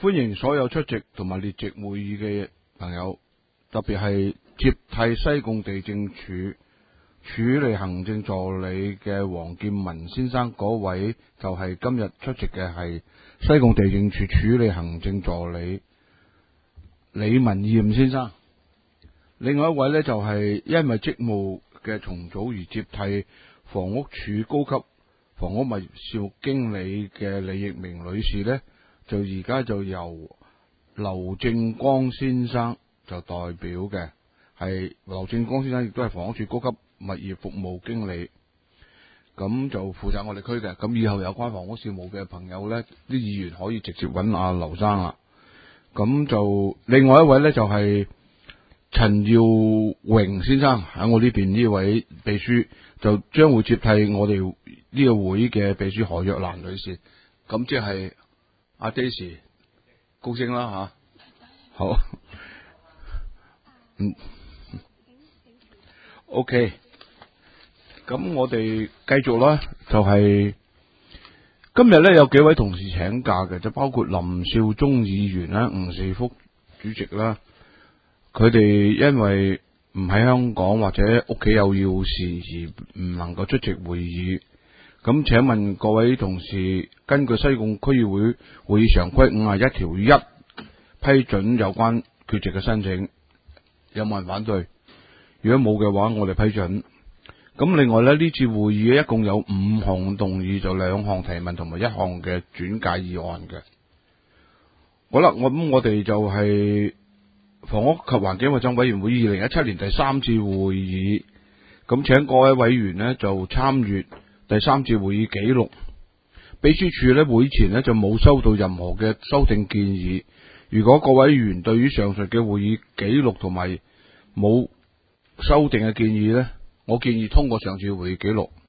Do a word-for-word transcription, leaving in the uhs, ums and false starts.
歡迎所有出席同埋列席會議嘅朋友，特別係接替西貢地政處處理行政助理嘅黃劍文先生嗰位，就係今日出席嘅係西貢地政處處理行政助理李文艷先生。另外一位呢，就係因為職務嘅重組而接替房屋署高級房屋物業事務經理嘅李奕明女士呢，就而家就由劉正光先生就代表嘅，係劉正光先生亦都係房屋署高級物業服務經理，咁就負責我哋區嘅。咁以後有關房屋事務嘅朋友呢，啲議員可以直接揾阿劉生啦。咁就另外一位呢，就係陳耀榮先生，喺我呢邊呢位秘書就將會接替我哋呢個會嘅秘書何若蘭女士。咁即係阿 Daisy 高升啦吓，好，嗯 ，OK。咁我哋繼續啦，就係、是、今日咧有幾位同事請假嘅，就包括林少忠議員啦、吳士福主席啦，佢哋因為唔喺香港或者屋企有要事而唔能夠出席會議。咁請問各位同事，根據西貢區議會會議常規五十一條一批准有關缺席嘅申請，有冇人反對？如果冇嘅話，我哋批准。咁另外咧，呢次會議一共有五項動議，就兩項提問同埋一項嘅轉介議案嘅。好啦，我咁我哋就係房屋及環境衞生委員會二零一七年第三次會議，咁請各位委員呢就參閱第三次會議記錄。秘書處呢會前呢就冇收到任何嘅修訂建議。如果各位委員對於上述嘅會議記錄同埋冇修訂嘅建議呢，我建議通過上次會議記錄。